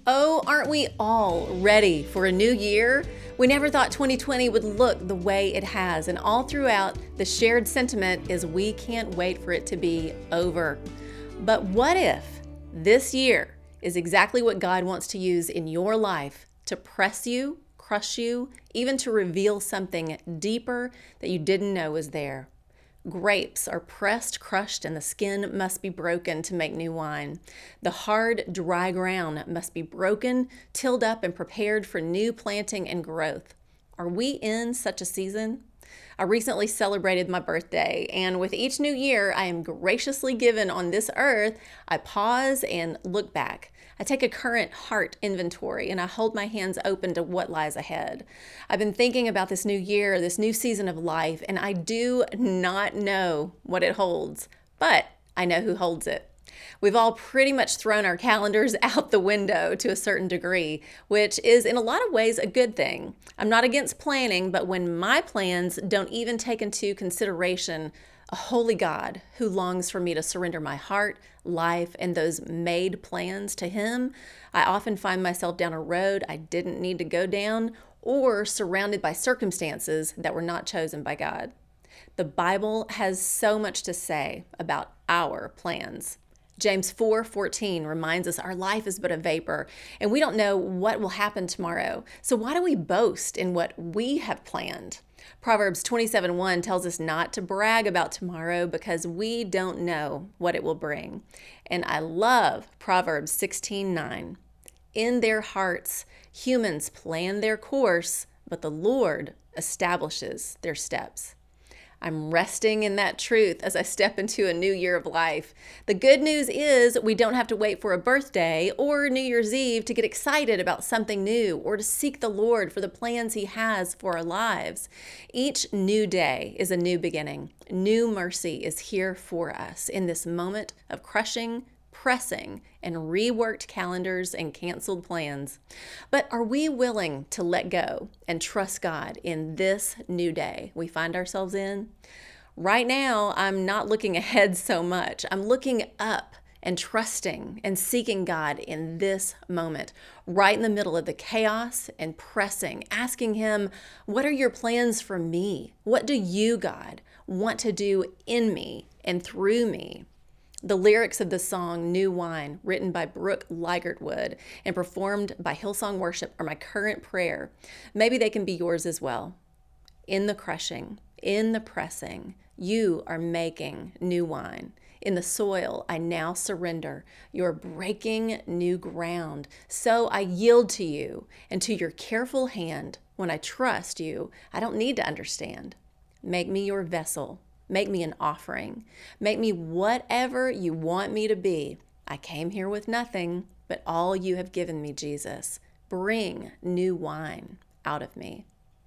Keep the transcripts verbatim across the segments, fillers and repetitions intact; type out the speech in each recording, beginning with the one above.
Oh, aren't we all ready for a new year? We never thought twenty twenty would look the way it has, and all throughout, the shared sentiment is we can't wait for it to be over. But what if this year is exactly what God wants to use in your life to press you, crush you, even to reveal something deeper that you didn't know was there? Grapes are pressed, crushed, and the skin must be broken to make new wine. The hard, dry ground must be broken, tilled up, and prepared for new planting and growth. Are we in such a season? I recently celebrated my birthday, and with each new year I am graciously given on this earth, I pause and look back. I take a current heart inventory and I hold my hands open to what lies ahead. I've been thinking about this new year, this new season of life, and I do not know what it holds, but I know who holds it. We've all pretty much thrown our calendars out the window to a certain degree, which is in a lot of ways a good thing. I'm not against planning, but when my plans don't even take into consideration a holy God who longs for me to surrender my heart, life, and those made plans to Him, I often find myself down a road I didn't need to go down or surrounded by circumstances that were not chosen by God. The Bible has so much to say about our plans. James four fourteen reminds us our life is but a vapor, and we don't know what will happen tomorrow. So why do we boast in what we have planned? Proverbs twenty-seven one tells us not to brag about tomorrow because we don't know what it will bring. And I love Proverbs sixteen nine. In their hearts, humans plan their course, but the Lord establishes their steps. I'm resting in that truth as I step into a new year of life. The good news is we don't have to wait for a birthday or New Year's Eve to get excited about something new or to seek the Lord for the plans He has for our lives. Each new day is a new beginning. New mercy is here for us in this moment of crushing, pressing, and reworked calendars and canceled plans. But are we willing to let go and trust God in this new day we find ourselves in? Right now, I'm not looking ahead so much. I'm looking up and trusting and seeking God in this moment, right in the middle of the chaos and pressing, asking Him, what are your plans for me? What do you, God, want to do in me and through me? The lyrics of the song New Wine, written by Brooke Ligertwood and performed by Hillsong Worship, are my current prayer. Maybe they can be yours as well. In the crushing, in the pressing, you are making new wine. In the soil, I now surrender. You're breaking new ground. So I yield to you and to your careful hand. When I trust you, I don't need to understand. Make me your vessel. Make me an offering. Make me whatever you want me to be. I came here with nothing, but all you have given me, Jesus. Bring new wine out of me.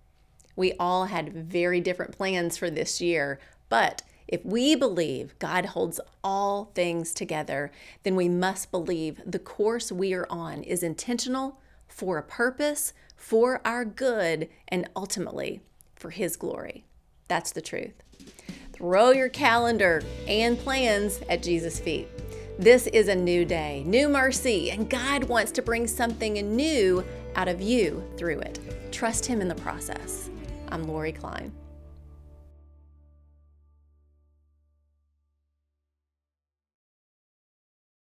We all had very different plans for this year, but if we believe God holds all things together, then we must believe the course we are on is intentional, for a purpose, for our good, and ultimately for His glory. That's the truth. Throw your calendar and plans at Jesus' feet. This is a new day, new mercy, and God wants to bring something new out of you through it. Trust Him in the process. I'm Lori Klein.